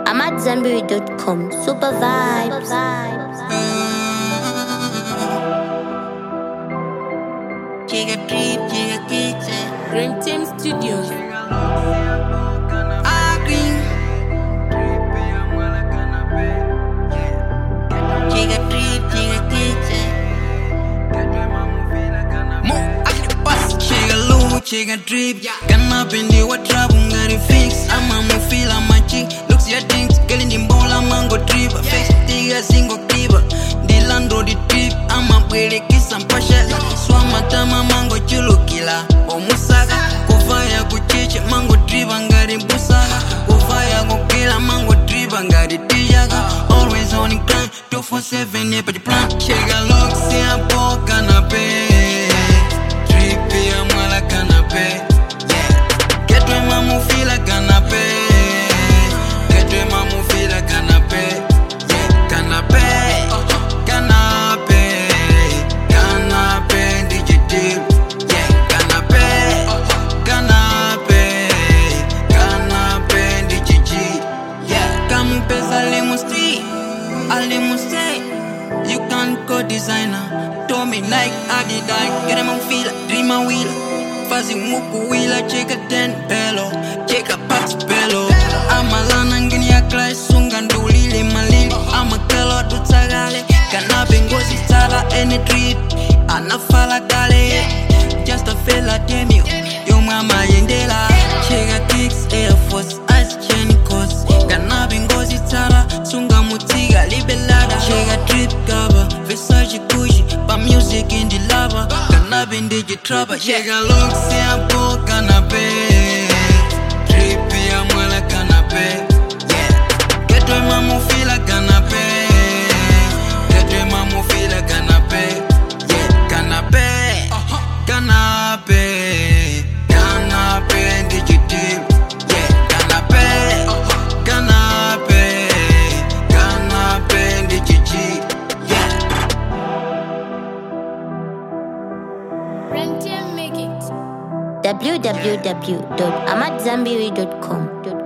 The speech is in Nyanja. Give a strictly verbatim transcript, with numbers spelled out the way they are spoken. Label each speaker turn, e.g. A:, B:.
A: I'm at Zambiri dot com. Super vibes.
B: Chica trip, chica kitchen.
C: Dream Team Studios.
B: Agree. Chica trip, chica kitchen. Mo, aquí te pasa. Chica luz, chica trip. Gana pendi wa trap, ngari fix. Ama mo feel ama chi. Looks ya things, girl in the bowl, mango trip. Face tiga single clipper. Dilando di trip, ama bwele kisa mpashala. Swama tama mango chulu kila. Omusaka, kufaya kuchiche mango trip ngari busaka. Kufaya kukila mango trip ngari tijaga. Always on the grind, two four seven yeah, but the plan. Chega look, see a po canapé. Trip ya mwala canapé. Yeah, get my mamu feel like canapé. Get my mamu feel like canapé. Yeah, canapé. Canapé, canapé, digital. Yeah, canapé, canapé, canapé, digital. Yeah, come pesa limousine, a limousine. You can't go designer. Told me like Adidas, get him on feel, dream a wheel. Fazi muku wheel, check a ten bello, check a pax bello. I'm a lanangin ya class, sunganduli malili. I'm a kelo do tagale. Canapé ngozi sala any treat. Anafala kale. Just a fella damn you. Yo mama yendela. Chega kicks Air Force ice chain cost. Canapé ngozi sala sunga mutiga libelada. Chega trip cover Versace Gucci. Pa music in the lava. Canapé ndiji trapa. Chega look see a po canapé. Trip ya mwala canapé. Yeah. Get my mamu feel like canapé. Mamu feel like canapé, yeah, canapé, canapé, canapé, digital, yeah, canapé, canapé, canapé, digital, yeah.
A: w w w dot amat zambiri dot com